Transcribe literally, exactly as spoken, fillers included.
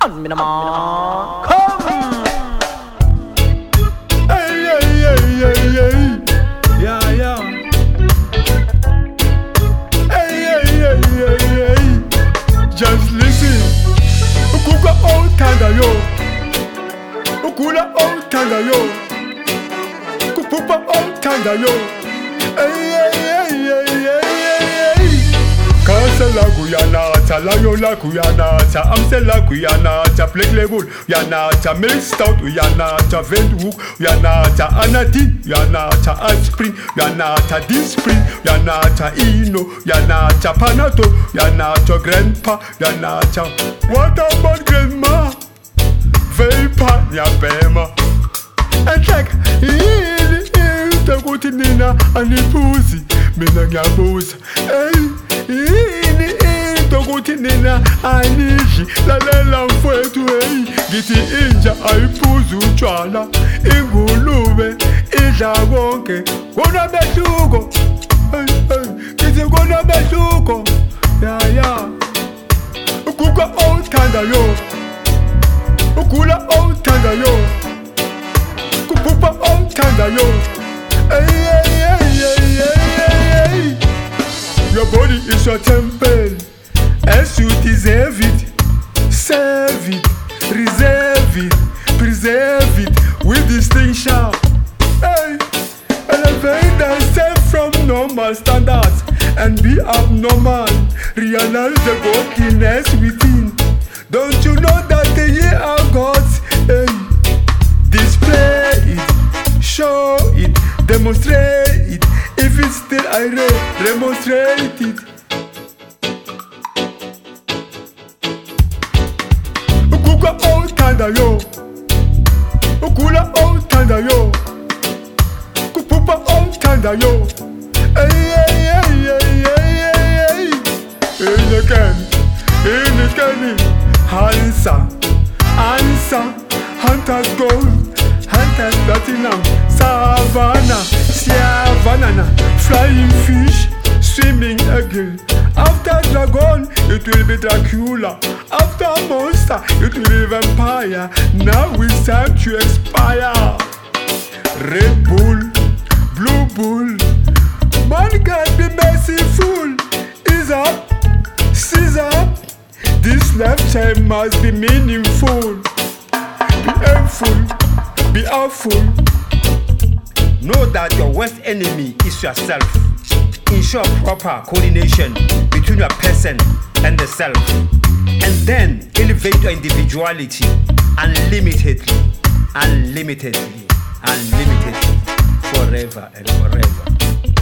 On me no more. Come. Hey, hey, hey, hey, hey. Yeah, yeah. Hey, hey, hey, hey, hey. Just listen. Ukuka old tanda yo. Ukula old tanda yo. Kupupa old tanda yo. Hey, hey, hey, hey, hey, hey, hey. Kasa la kuyanata, la yo la kuyanata, amse la kuyanata, plek level, yanata, milk stout, yanata, vent hook, yanata, anati, yanata, aspirin, yanata, disprin, yanata, ino, yanata, panato, yanata, grandpa, yanata. What about grandma? Vapor, nyapema. And like, ili, ili, takuti nina, anipuzi, mina nyabuza, hey. Ini into kuti nina anishi lalela mfwetu hey githi inja ayipuza utshwala ingulube idla konke kona behluko hey hey githi kona behluko ya ya ukuka othanda yo ukula othanda yo kupupa othanda yo hey hey hey hey hey. Your body is your temple, as you deserve it. Serve it, reserve it, preserve it with distinction. Hey, elevate thyself from normal standards and be abnormal. Realize the godliness within. Don't you know that ye are gods? Hey, display it, show it, demonstrate it. If it's still irate, demonstrate it. Ukuka old tanda yo. Ukula old tanda yo. Kupupa old tanda yo. Hey, hey, hey, hey, hey, hey, hey. In the can, in the can. Hansa, answer, hunter's gold, hunter's platinum, savannah. Banana, flying fish, swimming eagle. After dragon, it will be Dracula. After monster, it will be vampire. Now it's time to expire. Red Bull, Blue Bull. Man can be merciful. Is up, seize up. This lifetime must be meaningful. Be aimful, be awful. Know that your worst enemy is yourself. Ensure proper coordination between your person and the self. And then elevate your individuality unlimitedly, unlimitedly, unlimitedly, forever and forever.